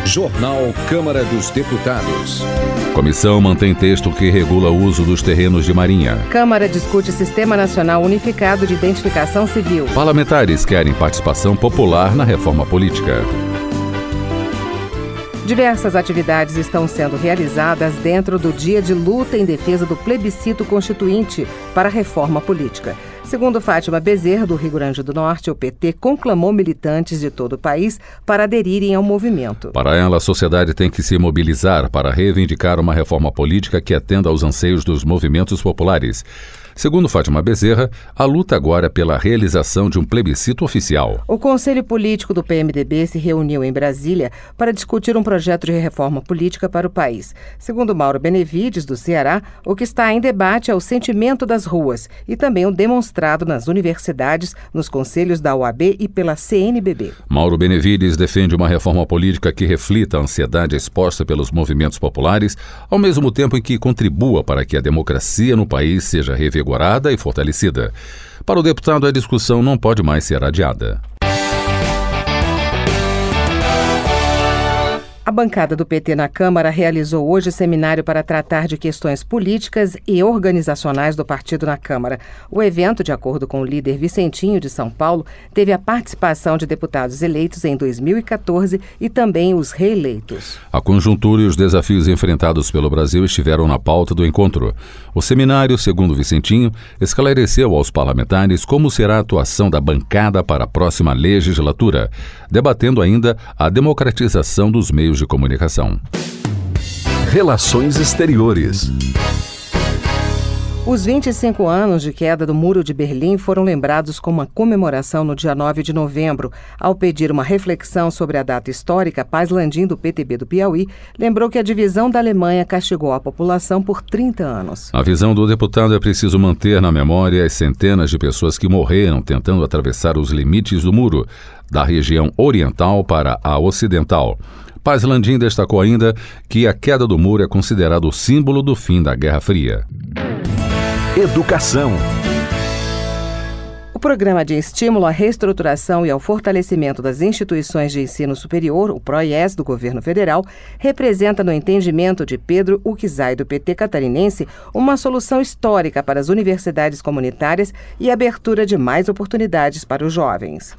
Jornal Câmara dos Deputados. Comissão mantém texto que regula o uso dos terrenos de Marinha. Câmara discute Sistema Nacional Unificado de Identificação Civil. Parlamentares querem participação popular na reforma política. Diversas atividades estão sendo realizadas dentro do Dia de Luta em defesa do plebiscito constituinte para a reforma política. Segundo Fátima Bezerra, do Rio Grande do Norte, o PT conclamou militantes de todo o país para aderirem ao movimento. Para ela, a sociedade tem que se mobilizar para reivindicar uma reforma política que atenda aos anseios dos movimentos populares. Segundo Fátima Bezerra, a luta agora é pela realização de um plebiscito oficial. O Conselho Político do PMDB se reuniu em Brasília para discutir um projeto de reforma política para o país. Segundo Mauro Benevides, do Ceará, o que está em debate é o sentimento das ruas e também o demonstrado nas universidades, nos conselhos da OAB e pela CNBB. Mauro Benevides defende uma reforma política que reflita a ansiedade exposta pelos movimentos populares, ao mesmo tempo em que contribua para que a democracia no país seja revigorada e fortalecida. Para o deputado, a discussão não pode mais ser adiada. A bancada do PT na Câmara realizou hoje seminário para tratar de questões políticas e organizacionais do partido na Câmara. O evento, de acordo com o líder Vicentinho de São Paulo, teve a participação de deputados eleitos em 2014 e também os reeleitos. A conjuntura e os desafios enfrentados pelo Brasil estiveram na pauta do encontro. O seminário, segundo Vicentinho, esclareceu aos parlamentares como será a atuação da bancada para a próxima legislatura, debatendo ainda a democratização dos meios de comunicação. Relações Exteriores. Os 25 anos de queda do Muro de Berlim foram lembrados com uma comemoração no dia 9 de novembro. Ao pedir uma reflexão sobre a data histórica, Paz Landim, do PTB do Piauí, lembrou que a divisão da Alemanha castigou a população por 30 anos. A visão do deputado é preciso manter na memória as centenas de pessoas que morreram tentando atravessar os limites do muro, da região oriental para a ocidental. Paz Landim destacou ainda que a queda do muro é considerado o símbolo do fim da Guerra Fria. Educação. O Programa de Estímulo à Reestruturação e ao Fortalecimento das Instituições de Ensino Superior, o PROIES, do Governo Federal, representa, no entendimento de Pedro Uquizai, do PT catarinense, uma solução histórica para as universidades comunitárias e abertura de mais oportunidades para os jovens.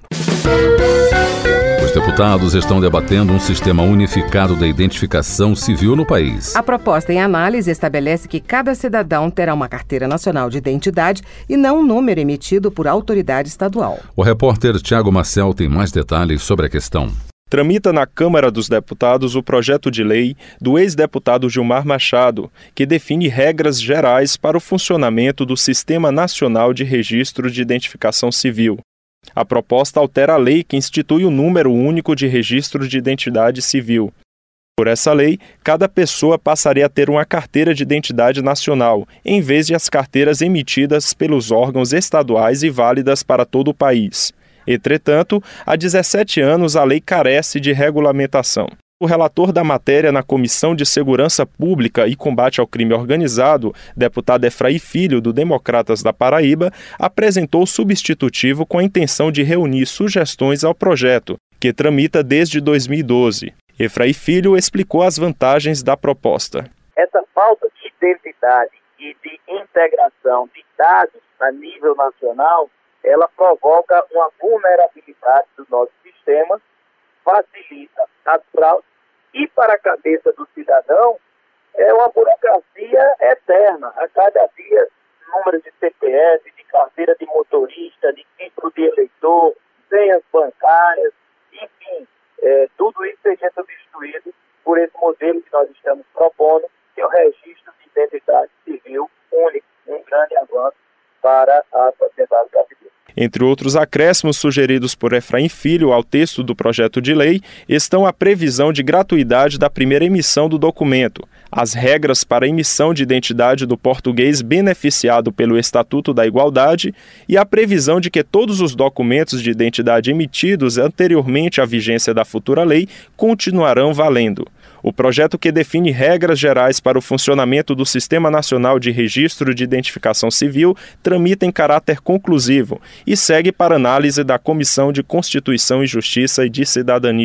Os deputados estão debatendo um sistema unificado da identificação civil no país. A proposta em análise estabelece que cada cidadão terá uma carteira nacional de identidade e não um número emitido por autoridade estadual. O repórter Tiago Marcel tem mais detalhes sobre a questão. Tramita na Câmara dos Deputados o projeto de lei do ex-deputado Gilmar Machado, que define regras gerais para o funcionamento do Sistema Nacional de Registro de Identificação Civil. A proposta altera a lei que institui o número único de registro de identidade civil. Por essa lei, cada pessoa passaria a ter uma carteira de identidade nacional, em vez de as carteiras emitidas pelos órgãos estaduais e válidas para todo o país. Entretanto, há 17 anos a lei carece de regulamentação. O relator da matéria na Comissão de Segurança Pública e Combate ao Crime Organizado, deputado Efraim Filho, do Democratas da Paraíba, apresentou o substitutivo com a intenção de reunir sugestões ao projeto, que tramita desde 2012. Efraim Filho explicou as vantagens da proposta. Essa falta de identidade e de integração de dados a nível nacional, ela provoca uma vulnerabilidade do nosso sistema, facilita as fraudes e, para a cabeça do cidadão, é uma burocracia eterna. A cada dia, número de CPF, de carteira de motorista, de título de eleitor, senhas bancárias, enfim, tudo isso seja substituído por esse modelo que nós estamos propondo, que é o registro de identidade civil único, um grande avanço para a sociedade brasileira. Entre outros acréscimos sugeridos por Efraim Filho ao texto do projeto de lei estão a previsão de gratuidade da primeira emissão do documento, as regras para a emissão de identidade do português beneficiado pelo Estatuto da Igualdade e a previsão de que todos os documentos de identidade emitidos anteriormente à vigência da futura lei continuarão valendo. O projeto, que define regras gerais para o funcionamento do Sistema Nacional de Registro de Identificação Civil, tramita em caráter conclusivo e segue para análise da Comissão de Constituição e Justiça e de Cidadania.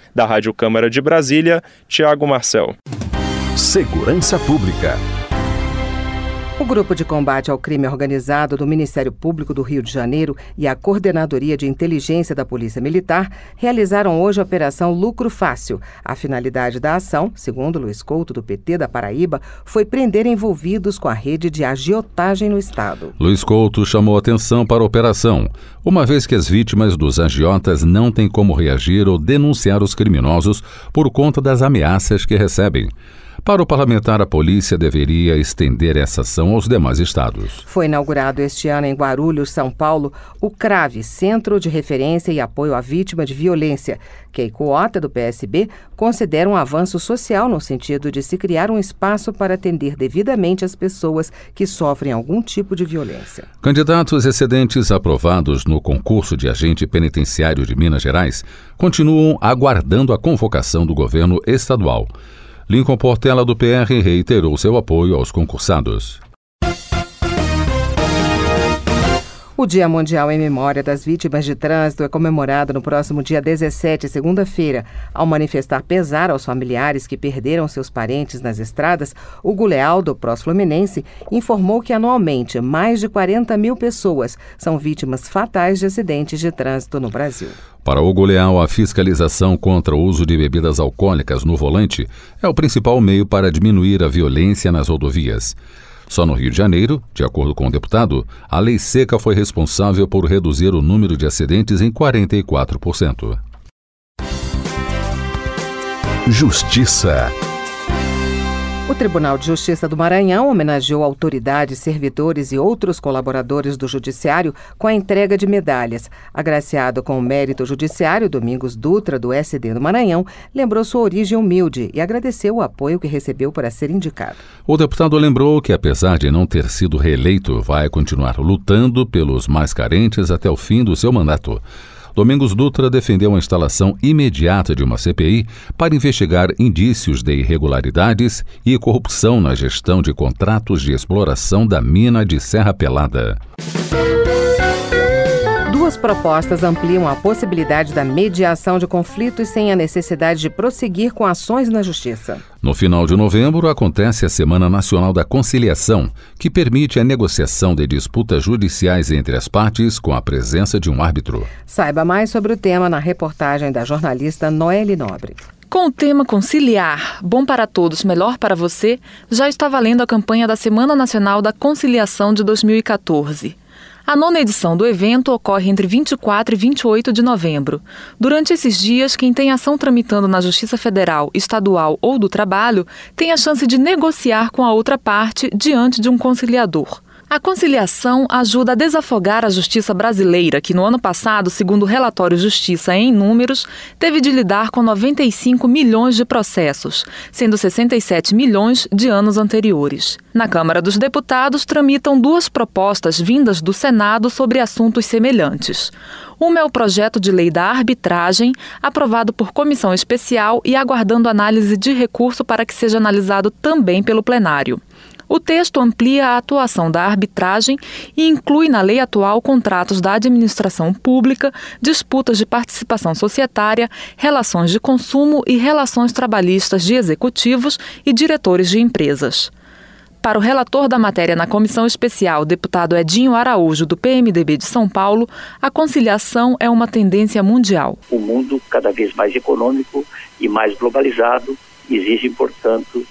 Da Rádio Câmara de Brasília, Tiago Marcel. Segurança Pública. O Grupo de Combate ao Crime Organizado do Ministério Público do Rio de Janeiro e a Coordenadoria de Inteligência da Polícia Militar realizaram hoje a Operação Lucro Fácil. A finalidade da ação, segundo Luiz Couto, do PT da Paraíba, foi prender envolvidos com a rede de agiotagem no estado. Luiz Couto chamou atenção para a operação, uma vez que as vítimas dos agiotas não têm como reagir ou denunciar os criminosos por conta das ameaças que recebem. Para o parlamentar, a polícia deveria estender essa ação aos demais estados. Foi inaugurado este ano em Guarulhos, São Paulo, o CRAVE, Centro de Referência e Apoio à Vítima de Violência. Keiko Ota, do PSB, considera um avanço social no sentido de se criar um espaço para atender devidamente as pessoas que sofrem algum tipo de violência. Candidatos excedentes aprovados no concurso de agente penitenciário de Minas Gerais continuam aguardando a convocação do governo estadual. Lincoln Portela, do PR, reiterou seu apoio aos concursados. O Dia Mundial em Memória das Vítimas de Trânsito é comemorado no próximo dia 17, segunda-feira. Ao manifestar pesar aos familiares que perderam seus parentes nas estradas, o Guleal, do PROS Fluminense, informou que anualmente mais de 40 mil pessoas são vítimas fatais de acidentes de trânsito no Brasil. Para o Guleal, a fiscalização contra o uso de bebidas alcoólicas no volante é o principal meio para diminuir a violência nas rodovias. Só no Rio de Janeiro, de acordo com o deputado, a lei seca foi responsável por reduzir o número de acidentes em 44%. Justiça. O Tribunal de Justiça do Maranhão homenageou autoridades, servidores e outros colaboradores do Judiciário com a entrega de medalhas. Agraciado com o mérito judiciário, Domingos Dutra, do SD do Maranhão, lembrou sua origem humilde e agradeceu o apoio que recebeu para ser indicado. O deputado lembrou que, apesar de não ter sido reeleito, vai continuar lutando pelos mais carentes até o fim do seu mandato. Domingos Dutra defendeu a instalação imediata de uma CPI para investigar indícios de irregularidades e corrupção na gestão de contratos de exploração da mina de Serra Pelada. Duas propostas ampliam a possibilidade da mediação de conflitos sem a necessidade de prosseguir com ações na Justiça. No final de novembro, acontece a Semana Nacional da Conciliação, que permite a negociação de disputas judiciais entre as partes com a presença de um árbitro. Saiba mais sobre o tema na reportagem da jornalista Noeli Nobre. Com o tema Conciliar, bom para todos, melhor para você, já está valendo a campanha da Semana Nacional da Conciliação de 2014. A 9ª edição do evento ocorre entre 24 e 28 de novembro. Durante esses dias, quem tem ação tramitando na Justiça Federal, Estadual ou do Trabalho tem a chance de negociar com a outra parte diante de um conciliador. A conciliação ajuda a desafogar a justiça brasileira, que no ano passado, segundo o relatório Justiça em Números, teve de lidar com 95 milhões de processos, sendo 67 milhões de anos anteriores. Na Câmara dos Deputados, tramitam duas propostas vindas do Senado sobre assuntos semelhantes. Uma é o projeto de lei da arbitragem, aprovado por comissão especial e aguardando análise de recurso para que seja analisado também pelo plenário. O texto amplia a atuação da arbitragem e inclui na lei atual contratos da administração pública, disputas de participação societária, relações de consumo e relações trabalhistas de executivos e diretores de empresas. Para o relator da matéria na comissão especial, deputado Edinho Araújo, do PMDB de São Paulo, a conciliação é uma tendência mundial. O mundo cada vez mais econômico e mais globalizado exige, portanto,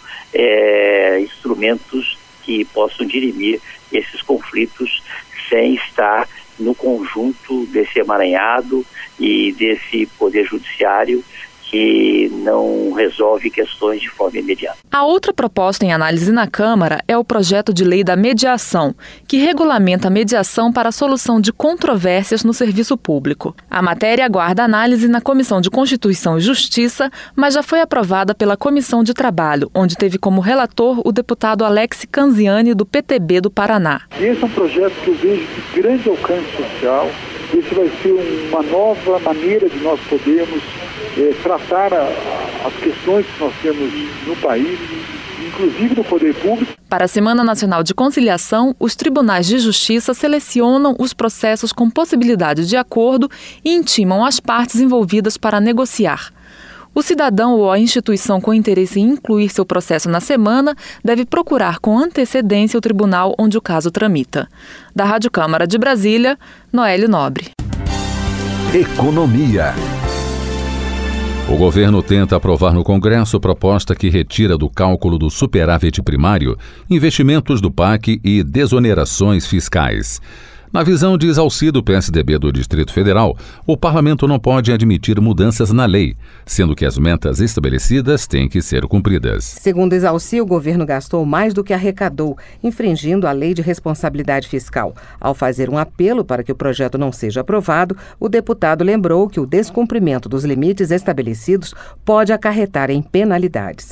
instrumentos que possam dirimir esses conflitos sem estar no conjunto desse emaranhado e desse poder judiciário que não resolve questões de forma imediata. A outra proposta em análise na Câmara é o projeto de lei da mediação, que regulamenta a mediação para a solução de controvérsias no serviço público. A matéria aguarda análise na Comissão de Constituição e Justiça, mas já foi aprovada pela Comissão de Trabalho, onde teve como relator o deputado Alex Canziani, do PTB do Paraná. Esse é um projeto que eu vejo de grande alcance social. Esse vai ser uma nova maneira de nós podermos tratar as questões que nós temos no país, inclusive no poder público. Para a Semana Nacional de Conciliação, os tribunais de justiça selecionam os processos com possibilidade de acordo e intimam as partes envolvidas para negociar. O cidadão ou a instituição com interesse em incluir seu processo na semana deve procurar com antecedência o tribunal onde o caso tramita. Da Rádio Câmara de Brasília, Noélio Nobre. Economia. O governo tenta aprovar no Congresso proposta que retira do cálculo do superávit primário investimentos do PAC e desonerações fiscais. Na visão de Exalci do PSDB do Distrito Federal, o parlamento não pode admitir mudanças na lei, sendo que as metas estabelecidas têm que ser cumpridas. Segundo Exalci, o governo gastou mais do que arrecadou, infringindo a lei de responsabilidade fiscal. Ao fazer um apelo para que o projeto não seja aprovado, o deputado lembrou que o descumprimento dos limites estabelecidos pode acarretar em penalidades.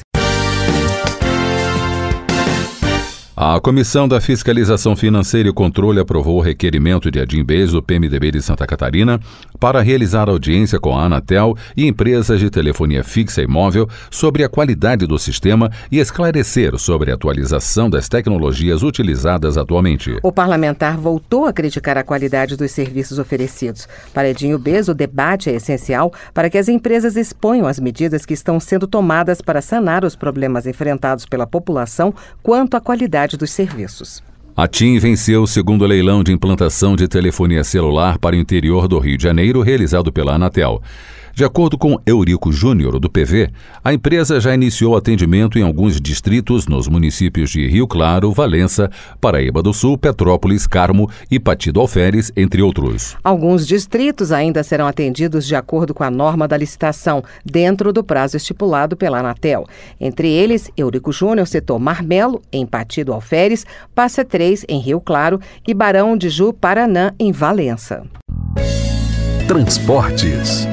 A Comissão da Fiscalização Financeira e Controle aprovou o requerimento de Adim Bez, do PMDB de Santa Catarina, para realizar audiência com a Anatel e empresas de telefonia fixa e móvel sobre a qualidade do sistema e esclarecer sobre a atualização das tecnologias utilizadas atualmente. O parlamentar voltou a criticar a qualidade dos serviços oferecidos. Para Edinho Bez, o debate é essencial para que as empresas exponham as medidas que estão sendo tomadas para sanar os problemas enfrentados pela população quanto à qualidade dos serviços. A TIM venceu o segundo leilão de implantação de telefonia celular para o interior do Rio de Janeiro, realizado pela Anatel. De acordo com Eurico Júnior, do PV, a empresa já iniciou atendimento em alguns distritos nos municípios de Rio Claro, Valença, Paraíba do Sul, Petrópolis, Carmo e Pati do Alferes, entre outros. Alguns distritos ainda serão atendidos de acordo com a norma da licitação, dentro do prazo estipulado pela Anatel. Entre eles, Eurico Júnior citou Marmelo, em Pati do Alferes, Passa 3, em Rio Claro, e Barão de Ju-Paranã, em Valença. Transportes.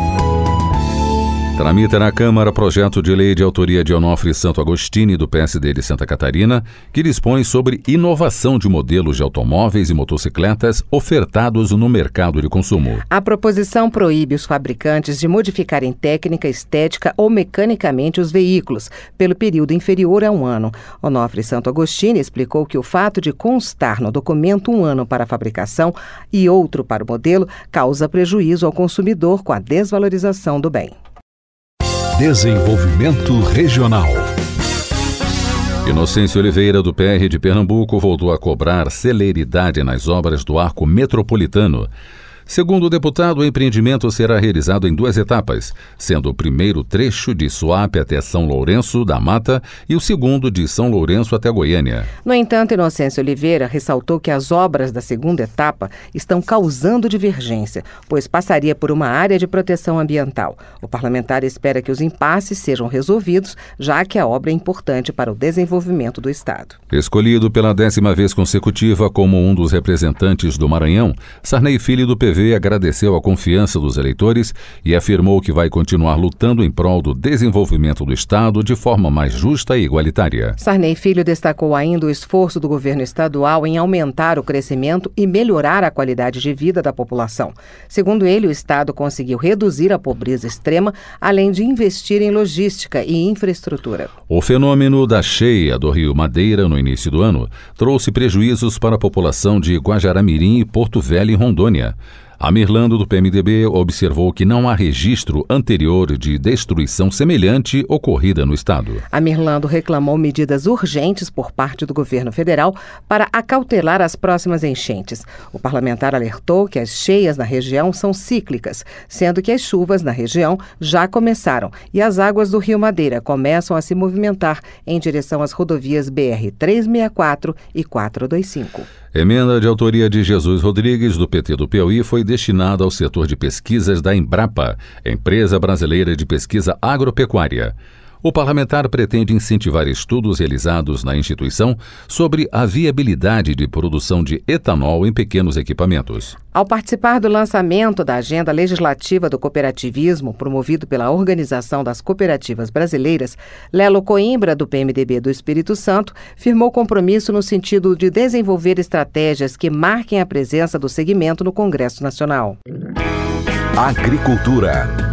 Tramita na Câmara projeto de lei de autoria de Onofre Santo Agostini, do PSD de Santa Catarina, que dispõe sobre inovação de modelos de automóveis e motocicletas ofertados no mercado de consumo. A proposição proíbe os fabricantes de modificarem técnica, estética ou mecanicamente os veículos, pelo período inferior a 1 ano. Onofre Santo Agostini explicou que o fato de constar no documento 1 ano para a fabricação e outro para o modelo causa prejuízo ao consumidor com a desvalorização do bem. Desenvolvimento regional. Inocêncio Oliveira, do PR de Pernambuco, voltou a cobrar celeridade nas obras do Arco Metropolitano. Segundo o deputado, o empreendimento será realizado em 2 etapas, sendo o primeiro trecho de Suape até São Lourenço da Mata e o segundo de São Lourenço até Goiânia. No entanto, Inocêncio Oliveira ressaltou que as obras da segunda etapa estão causando divergência, pois passaria por uma área de proteção ambiental. O parlamentar espera que os impasses sejam resolvidos, já que a obra é importante para o desenvolvimento do Estado. Escolhido pela 10ª vez consecutiva como um dos representantes do Maranhão, Sarney Filho, do PV, agradeceu a confiança dos eleitores e afirmou que vai continuar lutando em prol do desenvolvimento do Estado de forma mais justa e igualitária. Sarney Filho destacou ainda o esforço do governo estadual em aumentar o crescimento e melhorar a qualidade de vida da população. Segundo ele, o Estado conseguiu reduzir a pobreza extrema, além de investir em logística e infraestrutura. O fenômeno da cheia do Rio Madeira no início do ano trouxe prejuízos para a população de Guajará-Mirim e Porto Velho, em Rondônia. A Mirlando, do PMDB, observou que não há registro anterior de destruição semelhante ocorrida no Estado. A Mirlando reclamou medidas urgentes por parte do governo federal para acautelar as próximas enchentes. O parlamentar alertou que as cheias na região são cíclicas, sendo que as chuvas na região já começaram e as águas do Rio Madeira começam a se movimentar em direção às rodovias BR-364 e 425. Emenda de autoria de Jesus Rodrigues, do PT do Piauí, foi destinada ao setor de pesquisas da Embrapa, Empresa Brasileira de Pesquisa Agropecuária. O parlamentar pretende incentivar estudos realizados na instituição sobre a viabilidade de produção de etanol em pequenos equipamentos. Ao participar do lançamento da Agenda Legislativa do Cooperativismo, promovido pela Organização das Cooperativas Brasileiras, Lelo Coimbra, do PMDB do Espírito Santo, firmou compromisso no sentido de desenvolver estratégias que marquem a presença do segmento no Congresso Nacional. Agricultura.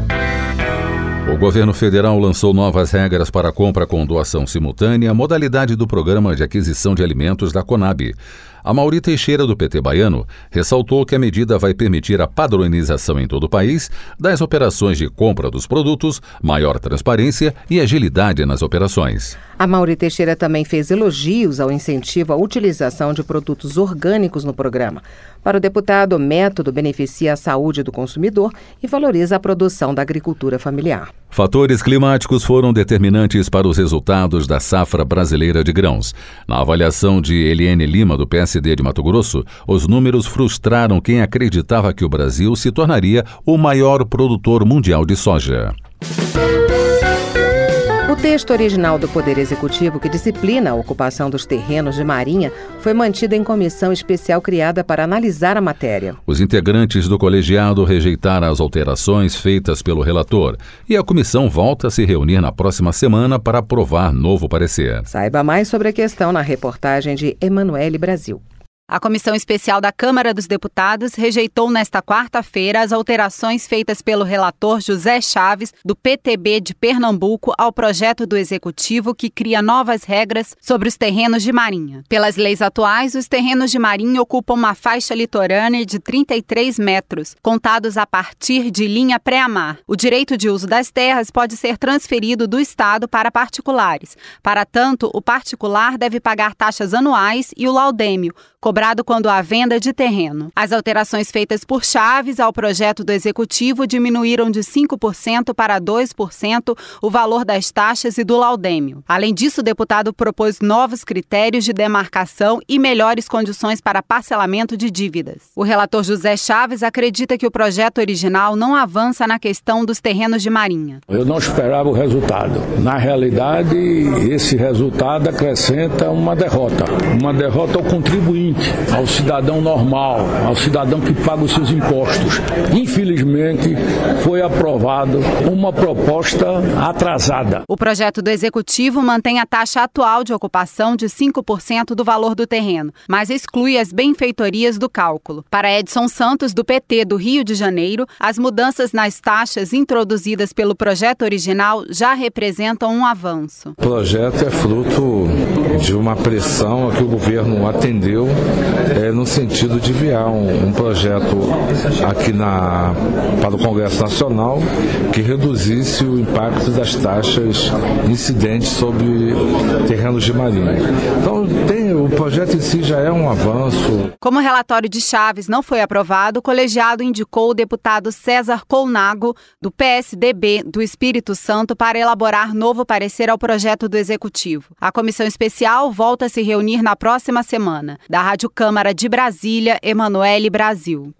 O governo federal lançou novas regras para a compra com doação simultânea, modalidade do Programa de Aquisição de Alimentos da Conab. Amaury Teixeira, do PT baiano, ressaltou que a medida vai permitir a padronização em todo o país das operações de compra dos produtos, maior transparência e agilidade nas operações. Amaury Teixeira também fez elogios ao incentivo à utilização de produtos orgânicos no programa. Para o deputado, o método beneficia a saúde do consumidor e valoriza a produção da agricultura familiar. Fatores climáticos foram determinantes para os resultados da safra brasileira de grãos. Na avaliação de Eliane Lima, do PSD de Mato Grosso, os números frustraram quem acreditava que o Brasil se tornaria o maior produtor mundial de soja. O texto original do Poder Executivo, que disciplina a ocupação dos terrenos de Marinha, foi mantido em comissão especial criada para analisar a matéria. Os integrantes do colegiado rejeitaram as alterações feitas pelo relator e a comissão volta a se reunir na próxima semana para aprovar novo parecer. Saiba mais sobre a questão na reportagem de Emanuele Brasil. A Comissão Especial da Câmara dos Deputados rejeitou nesta quarta-feira as alterações feitas pelo relator José Chaves, do PTB de Pernambuco, ao projeto do Executivo que cria novas regras sobre os terrenos de Marinha. Pelas leis atuais, os terrenos de Marinha ocupam uma faixa litorânea de 33 metros, contados a partir de linha pré-mar. O direito de uso das terras pode ser transferido do Estado para particulares. Para tanto, o particular deve pagar taxas anuais e o laudêmio, cobrado quando há venda de terreno. As alterações feitas por Chaves ao projeto do Executivo diminuíram de 5% para 2% o valor das taxas e do laudêmio. Além disso, o deputado propôs novos critérios de demarcação e melhores condições para parcelamento de dívidas. O relator José Chaves acredita que o projeto original não avança na questão dos terrenos de Marinha. Eu não esperava o resultado. Na realidade, esse resultado acrescenta uma derrota ao contribuinte, ao cidadão normal, ao cidadão que paga os seus impostos. Infelizmente, foi aprovado uma proposta atrasada. O projeto do Executivo mantém a taxa atual de ocupação de 5% do valor do terreno, mas exclui as benfeitorias do cálculo. Para Edson Santos, do PT do Rio de Janeiro, as mudanças nas taxas introduzidas pelo projeto original já representam um avanço. O projeto é fruto de uma pressão a que o governo atendeu no sentido de enviar um projeto aqui para o Congresso Nacional que reduzisse o impacto das taxas incidentes sobre terrenos de Marinha. Então, o projeto em si já é um avanço. Como o relatório de Chaves não foi aprovado, o colegiado indicou o deputado César Colnago, do PSDB do Espírito Santo, para elaborar novo parecer ao projeto do Executivo. A comissão especial volta a se reunir na próxima semana. Da Rádio Câmara de Brasília, Emanuele Brasil.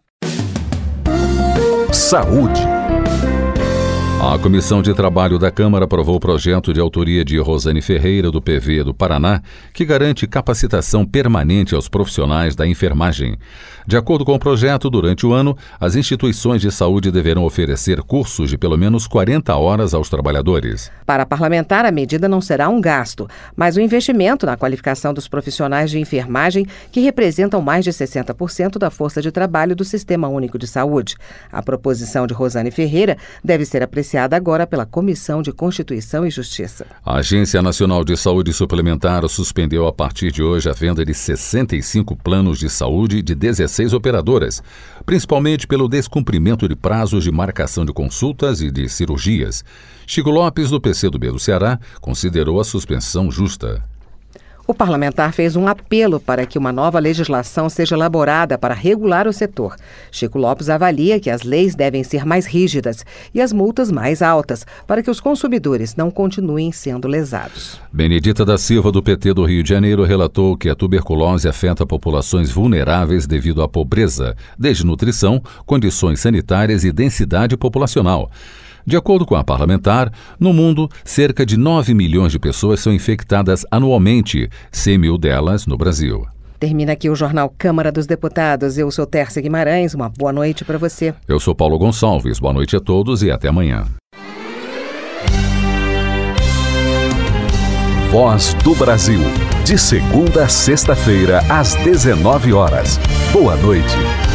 Saúde. A Comissão de Trabalho da Câmara aprovou o projeto de autoria de Rosane Ferreira, do PV do Paraná, que garante capacitação permanente aos profissionais da enfermagem. De acordo com o projeto, durante o ano, as instituições de saúde deverão oferecer cursos de pelo menos 40 horas aos trabalhadores. Para a parlamentar, a medida não será um gasto, mas um investimento na qualificação dos profissionais de enfermagem, que representam mais de 60% da força de trabalho do Sistema Único de Saúde. A proposição de Rosane Ferreira deve ser apreciada agora pela Comissão de Constituição e Justiça. A Agência Nacional de Saúde Suplementar suspendeu a partir de hoje a venda de 65 planos de saúde de 16 operadoras, principalmente pelo descumprimento de prazos de marcação de consultas e de cirurgias. Chico Lopes, do PCdoB do Ceará, considerou a suspensão justa. O parlamentar fez um apelo para que uma nova legislação seja elaborada para regular o setor. Chico Lopes avalia que as leis devem ser mais rígidas e as multas mais altas, para que os consumidores não continuem sendo lesados. Benedita da Silva, do PT do Rio de Janeiro, relatou que a tuberculose afeta populações vulneráveis devido à pobreza, desnutrição, condições sanitárias e densidade populacional. De acordo com a parlamentar, no mundo, cerca de 9 milhões de pessoas são infectadas anualmente, 100 mil delas no Brasil. Termina aqui o Jornal Câmara dos Deputados. Eu sou Tércia Guimarães. Uma boa noite para você. Eu sou Paulo Gonçalves. Boa noite a todos e até amanhã. Voz do Brasil. De segunda a sexta-feira, às 19 horas. Boa noite.